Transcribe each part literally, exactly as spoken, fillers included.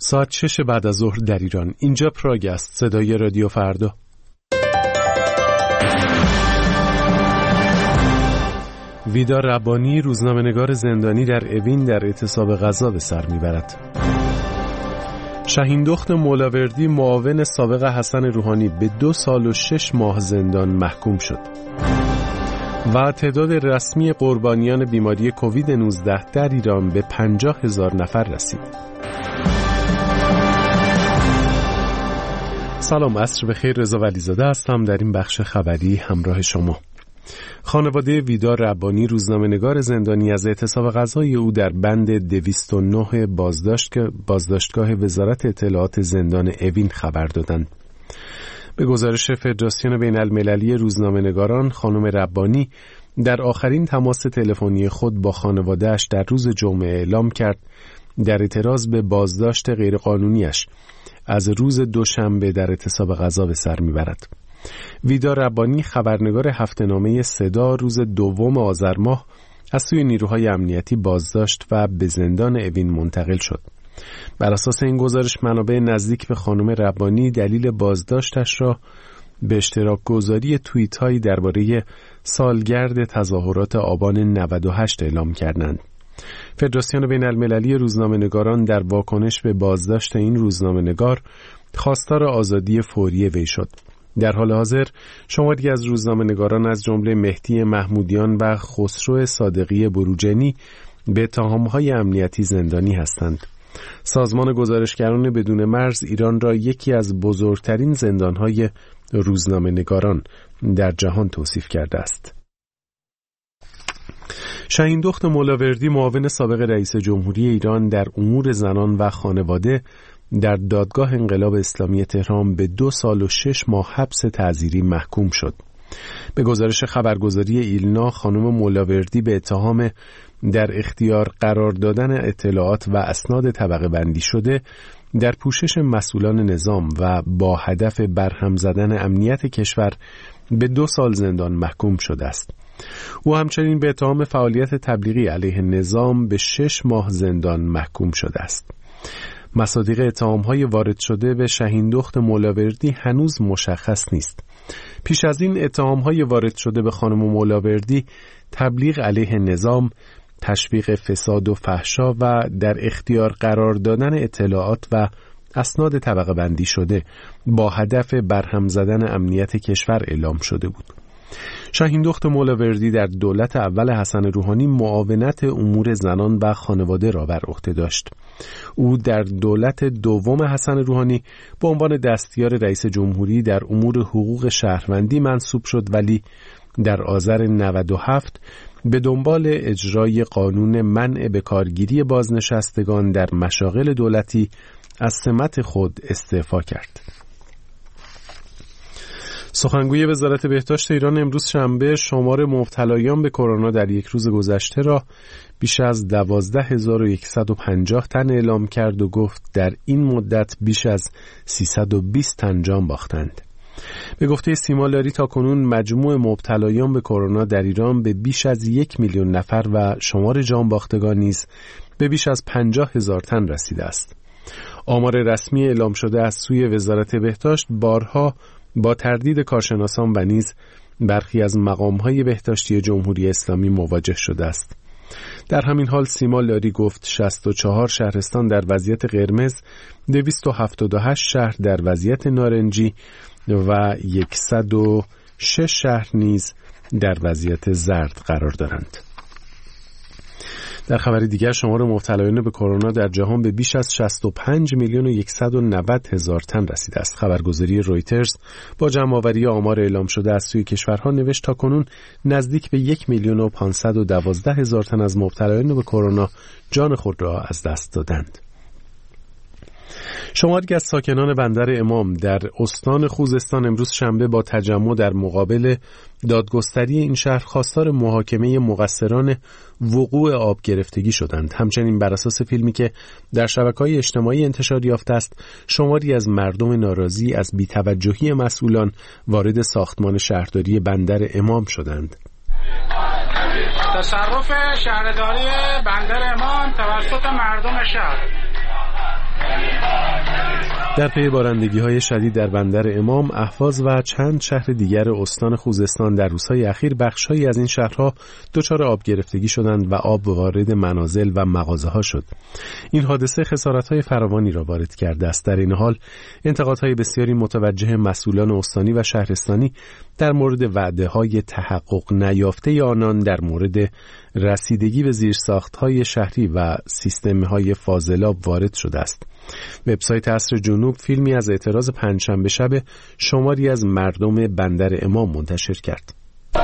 ساعت شش بعد از ظهر در ایران. اینجا پراگ است، صدای رادیو فردا. ویدا ربانی، روزنامه‌نگار زندانی در اوین، در اعتصاب غذا به سر میبرد. شاهین دخت مولاوردی، معاون سابق حسن روحانی، به دو سال و شش ماه زندان محکوم شد. و تعداد رسمی قربانیان بیماری کووید نوزده در ایران به پنجاه هزار نفر رسید. سلام، عصر بخیر. رضا ولیزاده هستم در این بخش خبری همراه شما. خانواده ویدا ربانی، روزنامه‌نگار زندانی، از اعتصاب غذای او در بند دویست و نه بازداشت بازداشتگاه وزارت اطلاعات زندان اوین خبر دادند. به گزارش فدراسیون بین المللی روزنامه‌نگاران، خانم ربانی در آخرین تماس تلفنی خود با خانواده‌اش در روز جمعه اعلام کرد در اعتراض به بازداشت غیرقانونیش از روز دوشنبه در اعتصاب غذا به سر میبرد. ویدا ربانی، خبرنگار هفته‌نامه صدا، روز دوم آذر ماه از سوی نیروهای امنیتی بازداشت و به زندان اوین منتقل شد. بر اساس این گزارش، منابع نزدیک به خانم ربانی دلیل بازداشتش را به اشتراک گذاری توییت هایی درباره سالگرد تظاهرات آبان نود و هشت اعلام کردند. فدراسیون بین المللی روزنامه‌نگاران در واکنش به بازداشت این روزنامه‌نگار خواستار آزادی فوری وی شد. در حال حاضر شماری از روزنامه‌نگاران از جمله مهدی محمودیان و خسرو صادقی بروجنی به اتهام‌های امنیتی زندانی هستند. سازمان گزارشگران بدون مرز ایران را یکی از بزرگترین زندان‌های روزنامه‌نگاران در جهان توصیف کرده است. شاهین دخت مولاوردی، معاون سابق رئیس جمهوری ایران در امور زنان و خانواده، در دادگاه انقلاب اسلامی تهران به دو سال و شش ماه حبس تعزیری محکوم شد. به گزارش خبرگزاری ایلنا، خانم مولاوردی به اتهام در اختیار قرار دادن اطلاعات و اسناد طبقه بندی شده در پوشش مسئولان نظام و با هدف برهم زدن امنیت کشور به دو سال زندان محکوم شده است. او همچنین به اتهام فعالیت تبلیغی علیه نظام به شش ماه زندان محکوم شده است. مصادیق اتهام‌های وارد شده به شاهین دخت مولاوردی هنوز مشخص نیست. پیش از این اتهام‌های وارد شده به خانم مولاوردی تبلیغ علیه نظام، تشویق فساد و فحشا و در اختیار قرار دادن اطلاعات و اسناد طبقه بندی شده با هدف برهم زدن امنیت کشور اعلام شده بود. شاهین دخت مولاوردی در دولت اول حسن روحانی معاونت امور زنان و خانواده را بر عهده داشت. او در دولت دوم حسن روحانی به عنوان دستیار رئیس جمهوری در امور حقوق شهروندی منصوب شد، ولی در آذر نود و هفت به دنبال اجرای قانون منع به کارگیری بازنشستگان در مشاغل دولتی از سمت خود استعفا کرد. سخنگوی وزارت بهداشت ایران امروز شنبه شمار مبتلایان به کرونا در یک روز گذشته را بیش از دوازده هزار و صد و پنجاه تن اعلام کرد و گفت در این مدت بیش از سیصد و بیست تن جان باختند. به گفته سیما لاری تاکنون مجموع مبتلایان به کرونا در ایران به بیش از یک میلیون نفر و شمار جان باختگان نیز به بیش از پنجاه هزار تن رسیده است. آمار رسمی اعلام شده از سوی وزارت بهداشت بارها با تردید کارشناسان و نیز برخی از مقام‌های بهداشتی جمهوری اسلامی مواجه شده است. در همین حال سیما لاری گفت شصت و چهار شهرستان در وضعیت قرمز، دویست و هفتاد و هشت شهر در وضعیت نارنجی و صد و شش شهر نیز در وضعیت زرد قرار دارند. در خبر دیگر، شمار مبتلایان به کرونا در جهان به بیش از شصت و پنج میلیون و صد و نود هزار تن رسیده است. خبرگزاری رویترز با جمع‌آوری آمار اعلام شده از سوی کشورها نوشت تاکنون نزدیک به یک میلیون و پانصد و دوازده هزار تن از مبتلایان به کرونا جان خود را از دست دادند. شماری از ساکنان بندر امام در استان خوزستان امروز شنبه با تجمع در مقابل دادگستری این شهر خواستار محاکمه مقصران وقوع آب گرفتگی شدند. همچنین بر اساس فیلمی که در شبکه‌های اجتماعی انتشار یافته است، شماری از مردم ناراضی از بی‌توجهی مسئولان وارد ساختمان شهرداری بندر امام شدند. تصرف شهرداری بندر امام توسط مردم شهر در پی بارندگی‌های شدید در بندر امام، اهواز و چند شهر دیگر استان خوزستان در روزهای اخیر بخش‌هایی از این شهرها دچار آب گرفتگی شدند و آب وارد منازل و مغازه‌ها شد. این حادثه خسارت‌های فراوانی را وارد کرده است. در این حال انتقادهای بسیاری متوجه مسئولان استانی و شهرستانی در مورد وعده‌های تحقق نیافته آنان در مورد رسیدگی به زیرساخت‌های شهری و سیستم‌های فاضلاب وارد شده است. وبسایت عصر جنوب فیلمی از اعتراض پنجشنبه شب شماری از مردم بندر امام منتشر کرد.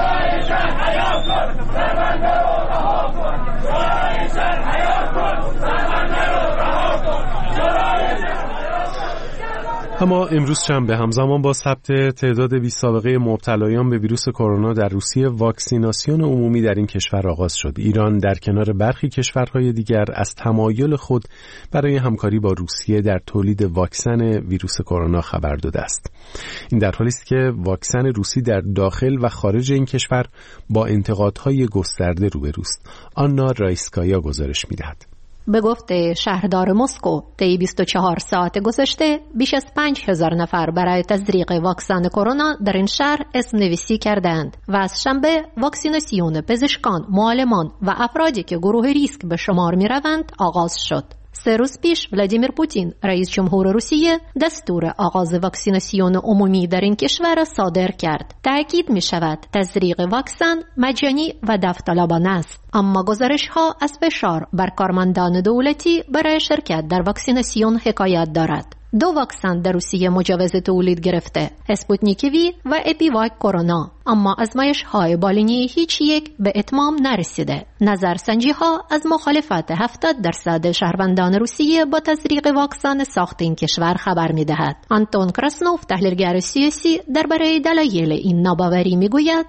اما امروز شنبه همزمان با ثبت تعداد بی سابقه مبتلایان به ویروس کرونا در روسیه، واکسیناسیون عمومی در این کشور آغاز شد. ایران در کنار برخی کشورهای دیگر از تمایل خود برای همکاری با روسیه در تولید واکسن ویروس کرونا خبر داده است. این در حالی است که واکسن روسی در داخل و خارج این کشور با انتقادهای گسترده روبروست. آنا رایسکایا گزارش می‌دهد. به گفته شهردار مسکو، طی بیست و چهار ساعت گذشته بیش از پنج هزار نفر برای تزریق واکسن کرونا در این شهر اسم نویسی کردند و از شنبه واکسیناسیون پزشکان، معلمان و افرادی که گروه ریسک به شمار می روند آغاز شد. سه روز پیش ولادیمیر پوتین، رئیس جمهور روسیه، دستور آغاز واکسیناسیون عمومی در این کشور صادر کرد. تأکید می شود تزریق واکسن مجانی و داوطلبانه است، اما گزارش ها از فشار بر کارمندان دولتی برای شرکت در واکسیناسیون حکایت دارد. دو واکسن در روسیه مجوز تولید گرفته، اسپوتنیک وی و اپیواک کرونا، اما آزمایش های بالینی هیچ یک به اتمام نرسیده. نظرسنجی ها از مخالفت هفتاد درصد شهروندان روسیه با تزریق واکسن ساخت این کشور خبر می دهد. آنتون کراسنوف، تحلیلگر سیاسی، درباره دلایل این ناباوری می گوید: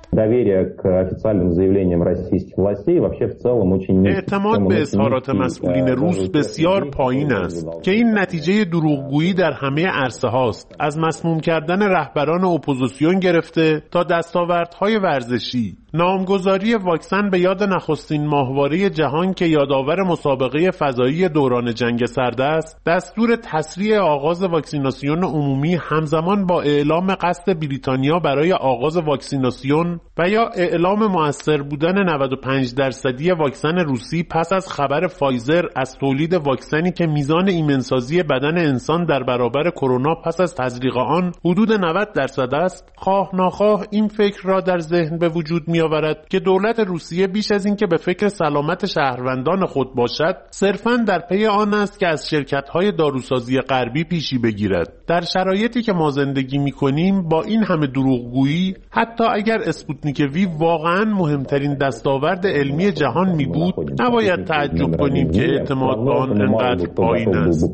اعتماد به اظهارات مسئولین روس بسیار پایین است که این نتیجه دروغگویی در همه عرصه هاست، از مسموم کردن رهبران اپوزیسیون گرفته تا دستاوردهای ورزشی. نامگذاری واکسن به یاد نخستین ماهواره جهان که یادآور مسابقه فضایی دوران جنگ سرد است، دستور تسریع آغاز واکسیناسیون عمومی همزمان با اعلام قصد بریتانیا برای آغاز واکسیناسیون و یا اعلام مؤثر بودن نود و پنج درصدی واکسن روسی پس از خبر فایزر از تولید واکسنی که میزان ایمنسازی بدن انسان در برابر کرونا پس از تزریق آن حدود نود درصد است، خواه ناخواه این فکر را در ذهن به وجود می آورد که دولت روسیه بیش از این که به فکر سلامت شهروندان خود باشد، صرفاً در پی آن است که از شرکت‌های داروسازی غربی پیشی بگیرد. در شرایطی که ما زندگی می‌کنیم با این همه دروغگویی، حتی اگر اسپوتنیک وی واقعاً مهمترین دستاورد علمی جهان می بود، نباید تعجب کنیم که اعتماد به آن انقدر پایین است.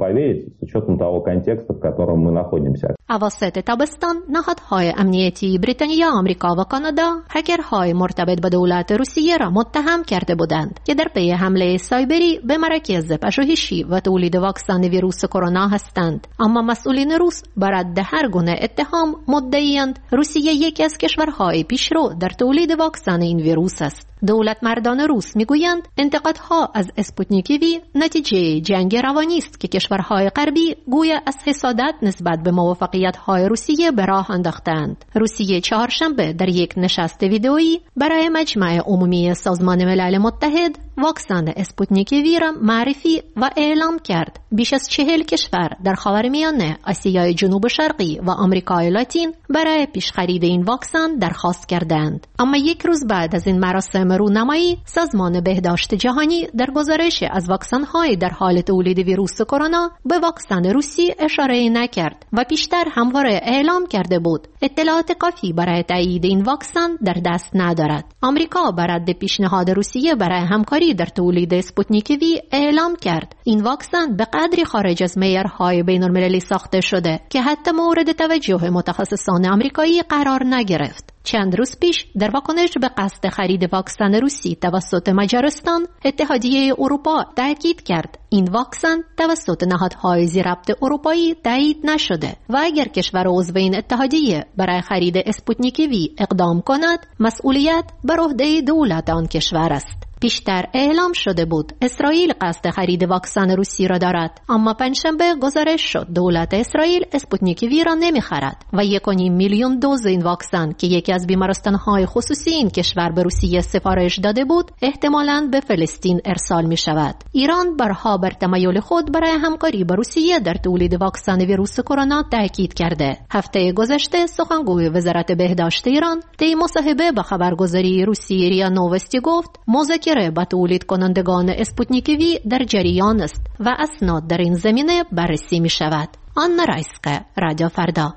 اواسط تابستان نهادهای امنیتی بریتانیا، آمریکا و کانادا هکرهای مرتبط به دولت روسیه را متهم کرده بودند که در پی حمله سایبری به مراکز پژوهشی و تولید واکسن ویروس کرونا هستند. اما مسئولین روس بر رد هر گونه اتهام مدعی‌اند روسیه یکی از کشورهای پیشرو در تولید واکسن این ویروس است. دولت مردان روس میگویند انتقادها از اسپوتنیک وی نتیجه جنگ روانی است که کشورهای غربی گویا از حسادت نسبت به موفقیت‌های روسیه به راه انداختند. روسیه چهارشنبه در یک نشست ویدئویی برای مجمع عمومی سازمان ملل متحد واکسن اسپوتنیک وی را معرفی و اعلام کرد. بیش از چهل کشور در خاورمیانه، آسیای جنوب شرقی و آمریکای لاتین برای پیش خرید این واکسن درخواست کردند. اما یک روز بعد از این مراسم رونمایی، سازمان بهداشت جهانی در گزارش از واکسن‌های در حال تولید ویروس کرونا به واکسن روسی اشاره نکرد و پیشتر همواره اعلام کرده بود اطلاعات کافی برای تایید این واکسن در دست ندارد. آمریکا بر رد پیشنهاد روسیه برای همکاری در تولید اسپوتنیک وی اعلام کرد این واکسن به قدری خارج از معیارهای بین‌المللی ساخته شده که حتی مورد توجه متخصصان آمریکایی قرار نگرفت. چند روز پیش در واکنش به قصد خرید واکسن روسی توسط مجارستان، اتحادیه اروپا تاکید کرد این واکسن توسط نهادهای ذی‌ربط اروپایی تایید نشده و اگر کشور عضو این اتحادیه برای خرید اسپوتنیک وی اقدام کند، مسئولیت بر عهده دولت آن کشور است. پیشتر اعلام شده بود اسرائیل قصد خرید واکسن روسی را دارد، اما پنجشنبه گزارش شد دولت اسرائیل اسپوتنیک وی را نمیخرد و یک و نیم میلیون دوز این واکسن که یکی از بیمارستان‌های خصوصی این کشور به روسیه سفارش داده بود احتمالاً به فلسطین ارسال می شود. ایران برها بر تمایل خود برای همکاری با روسیه در تولید واکسن ویروس کرونا تاکید کرده. هفته گذشته سخنگوی وزارت بهداشت ایران طی مصاحبه با خبرگزاری روسی ریا نووستی گفت مذاکره با تولید کنندگان اسپوتنیک وی در جریان است و اسناد در این زمینه بررسی می شود. آنا رایسکه، رادیو فردا.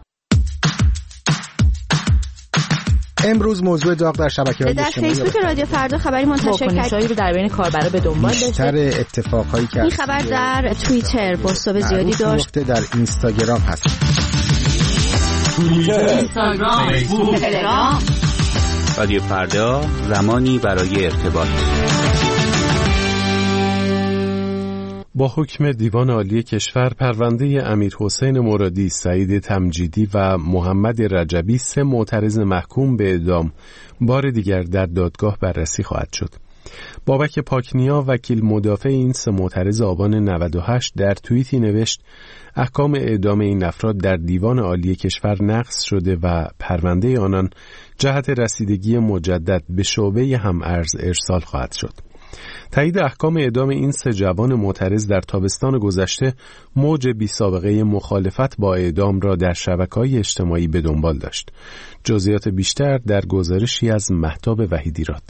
امروز موضوع داغ در شبکه‌های اجتماعی در فیسبوک رادیو فردا خبری منتشر کرد. واکنش‌هایی رو در بین کاربرا به دنبال داشته. بیشتر اتفاقایی که این خبر در توییتر بازتاب زیادی داشت. در اینستاگرام هست. توییتر، اینستاگرام، فیسبوک، تلگرام. رادیو فردا، زمانی برای ارتباط. با حکم دیوان عالی کشور پرونده امیرحسین مرادی، سعید تمجیدی و محمد رجبی سه معترض محکوم به اعدام بار دیگر در دادگاه بررسی خواهد شد. بابک پاکنیا وکیل مدافع این سه معترض آبان نود و هشت در توییتی نوشت احکام اعدام این افراد در دیوان عالی کشور نقض شده و پرونده آنان جهت رسیدگی مجدد به شعبه هم ارز ارسال خواهد شد. تایید احکام اعدام این سه جوان معترض در تابستان گذشته موج بی سابقه مخالفت با اعدام را در شبکه‌های اجتماعی به دنبال داشت. جزئیات بیشتر در گزارشی از مهتاب وحیدیراد.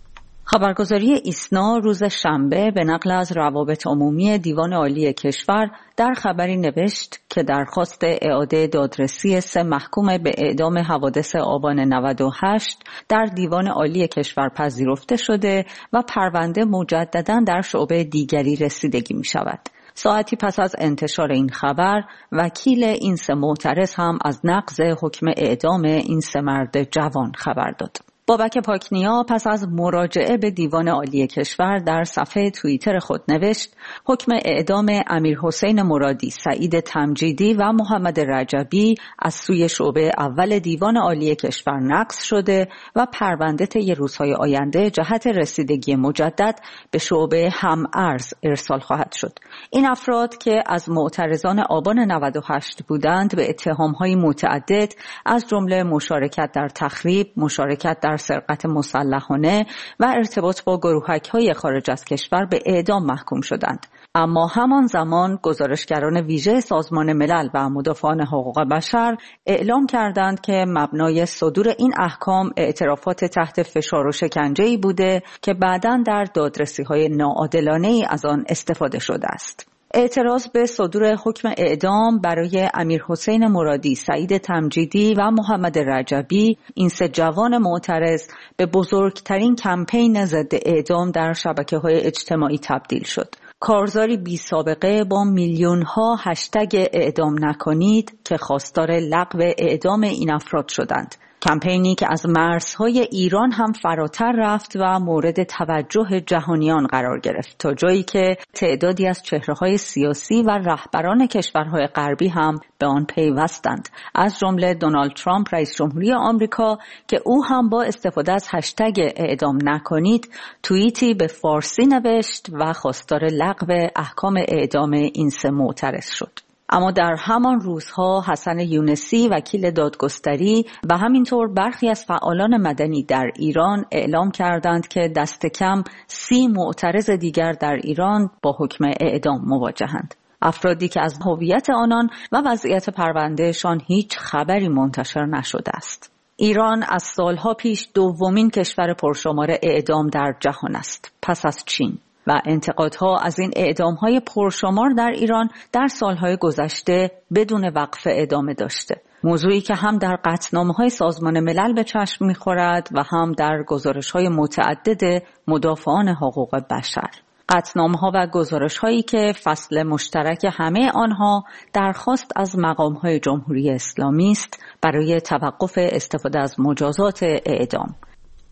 خبرگزاری ایسنا روز شنبه به نقل از روابط عمومی دیوان عالی کشور در خبری نوشت که درخواست اعاده دادرسی سه محکوم به اعدام حوادث آبان نود و هشت در دیوان عالی کشور پذیرفته شده و پرونده مجدداً در شعبه دیگری رسیدگی می شود. ساعتی پس از انتشار این خبر، وکیل این سه معترض هم از نقض حکم اعدام این سه مرد جوان خبر داد. بابک پاکنیا پس از مراجعه به دیوان عالی کشور در صفحه توییتر خود نوشت حکم اعدام امیرحسین مرادی، سعید تمجیدی و محمد رجبی از سوی شعبه اول دیوان عالی کشور نقض شده و پرونده طی روزهای آینده جهت رسیدگی مجدد به شعبه هم ارز ارسال خواهد شد. این افراد که از معترضان آبان نود و هشت بودند به اتهام‌های متعدد از جمله مشارکت در تخریب، مشارکت در سرقت مسلحانه و ارتباط با گروهک‌های خارج از کشور به اعدام محکوم شدند. اما همان زمان گزارشگران ویژه سازمان ملل و مدافعان حقوق بشر اعلام کردند که مبنای صدور این احکام اعترافات تحت فشار و شکنجه‌ای بوده که بعداً در دادرسی‌های ناعادلانه‌ای از آن استفاده شده است. اعتراض به صدور حکم اعدام برای امیرحسین مرادی، سعید تمجیدی و محمد رجبی، این سه جوان معترض، به بزرگترین کمپین ضد اعدام در شبکه‌های اجتماعی تبدیل شد. کارزاری بی سابقه با میلیون ها هشتگ اعدام نکنید که خواستار لغو اعدام این افراد شدند. کمپینی که از مرزهای ایران هم فراتر رفت و مورد توجه جهانیان قرار گرفت، تا جایی که تعدادی از چهره‌های سیاسی و رهبران کشورهای غربی هم به آن پیوستند، از جمله دونالد ترامپ رئیس جمهوری آمریکا که او هم با استفاده از هشتگ اعدام نکنید توییتی به فارسی نوشت و خواستار لغو احکام اعدام این سه معترض شد. اما در همان روزها حسن یونسی وکیل دادگستری و همینطور برخی از فعالان مدنی در ایران اعلام کردند که دست کم سی معترض دیگر در ایران با حکم اعدام مواجهند. افرادی که از هویت آنان و وضعیت پروندهشان هیچ خبری منتشر نشده است. ایران از سالها پیش دومین کشور پرشمار اعدام در جهان است، پس از چین. و انتقادها از این اعدام‌های پرشمار در ایران در سالهای گذشته بدون وقفه ادامه داشته. موضوعی که هم در قطعنامه‌های سازمان ملل به چشم می‌خورد و هم در گزارش‌های متعدد مدافعان حقوق بشر. قطعنامه‌ها و گزارش‌هایی که فصل مشترک همه آنها درخواست از مقام‌های جمهوری اسلامی است برای توقف استفاده از مجازات اعدام.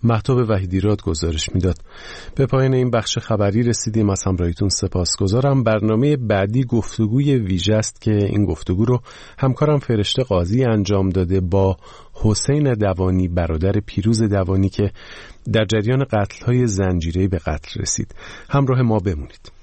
مهتاب وحیدیراد گزارش میداد. به پایان این بخش خبری رسیدیم. از همراهیتون سپاسگزارم. برنامه بعدی گفتگوی ویژه است که این گفتگو رو همکارم فرشته قاضی انجام داده با حسین دوانی، برادر پیروز دوانی که در جریان قتل‌های زنجیره‌ای به قتل رسید. همراه ما بمونید.